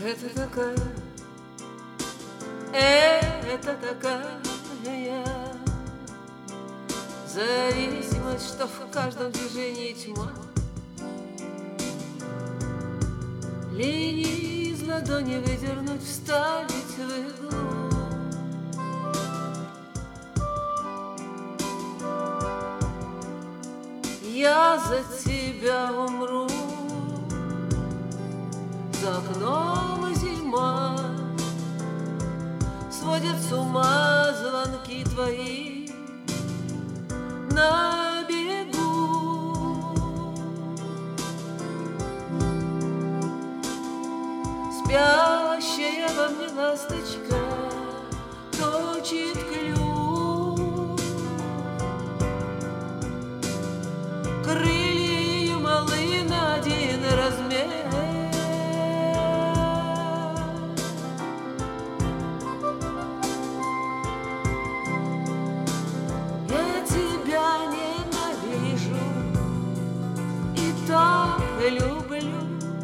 Это такая зависимость, что в каждом движении тьма. Линии из ладони выдернуть, вставить в иглу. Я за тебя умру. За окном зима, сводят с ума звонки твои на бегу. Спящая во мне ласточка точит клюв. Крылья малы на один размер. Люблю,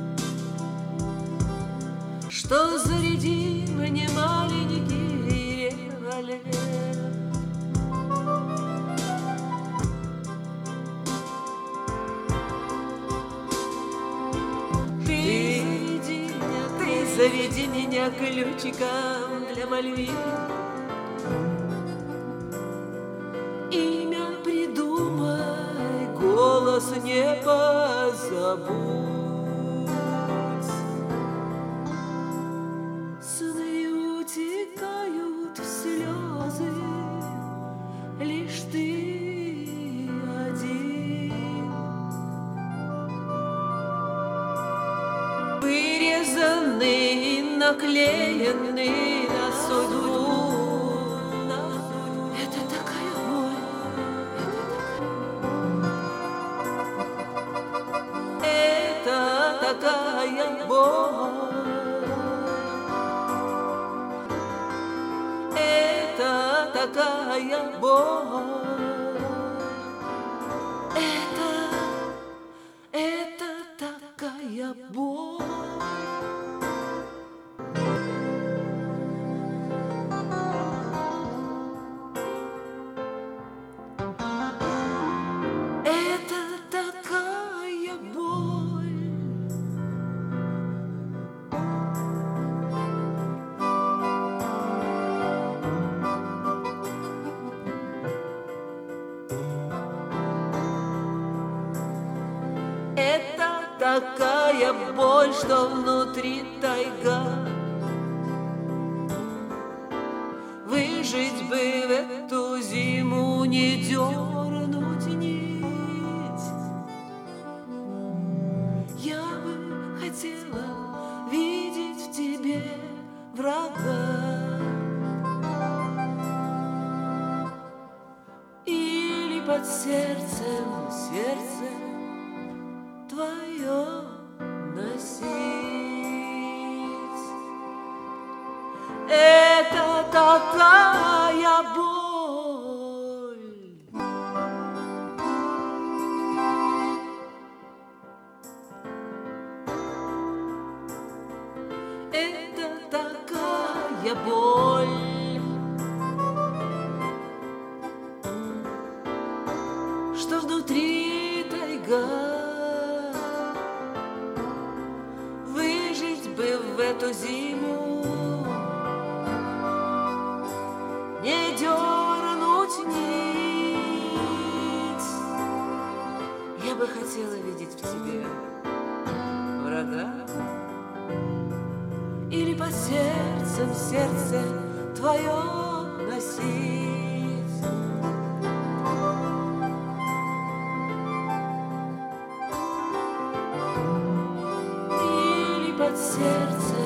что заряди мне маленький револьвер. Ты заведи меня ключиком для мольбы. Имя придумай, голос не позабудь. Сны утекают в слезы, лишь ты один. Вырезанный, наклеенный на судьбу. Такая боль, это такая боль, это такая боль. Это такая боль, что внутри тайга. Выжить бы в эту зиму, не дернуть нить. Я бы хотела видеть в тебе врага. Или под сердцем сердце твое носить. Это такая боль. Это такая боль. Что внутри тайга. В эту зиму не дернуть нить. Я бы хотела видеть в тебе врага. Или под сердцем сердце твое носить. Или под сердцем